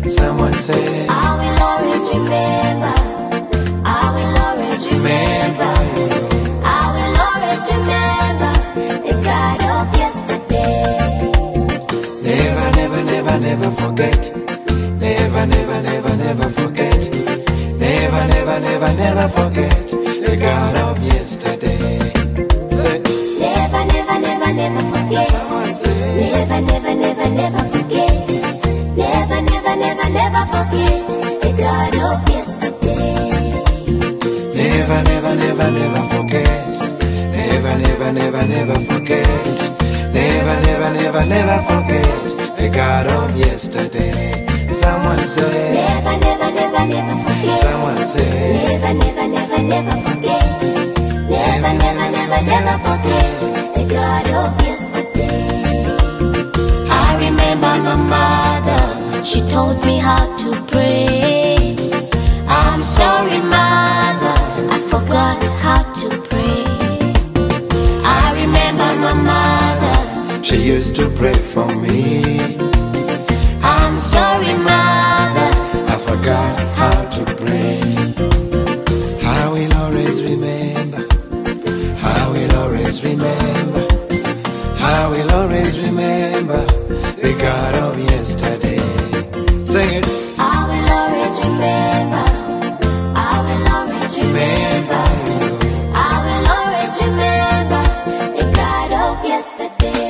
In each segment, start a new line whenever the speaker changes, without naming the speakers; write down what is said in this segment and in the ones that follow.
Someone say,
I will always remember. I will always remember. I will always remember the God of yesterday.
never, never, never, never forget. Never, never, never, never forget. Never, never, never, never forget the God of yesterday. Say,
Never, never, never, never forget.
someone say,
Never, never, never, never forget. Never, never, never, never forget the God of yesterday.
never, never, never, never forget. Never, never, never, never forget. Never, never, never, never forget the God of yesterday. Someone say,
Never, never, never, never forget.
someone say,
Never, never, never, never forget. Never, never, never, never forget the God of yesterday. I remember my mother, she taught me how to pray. I'm sorry, mother, I forgot how to pray. I remember my mother,
she used to pray for me.
I'm sorry, mother,
I forgot how to pray. I will always remember. I will always remember. I will always remember the God of yesterday. Sing it.
I will always remember. I will always remember. I will always remember the God of yesterday.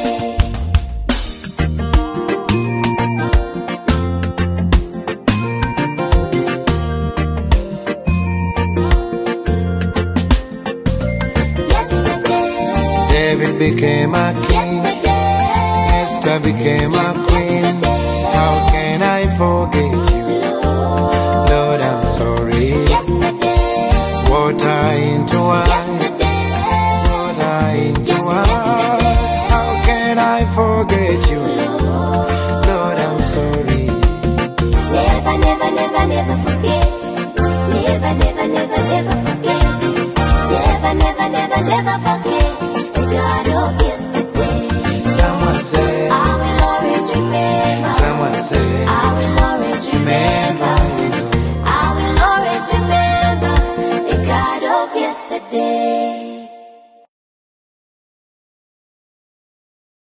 Yesterday,
David became a king.
yesterday,
Esther became a queen. How can I forget you? Lord, I'm sorry.
yesterday,
Water into wine.
yesterday,
Water into wine. How can I forget you? Lord, I'm sorry.
never, never, never, never forget. Never, never, never, never forget. Never, never, never, never forget the God of yesterday.
Someone say,
I will always remember.
someone say,
I will always remember. I will always remember the God of yesterday.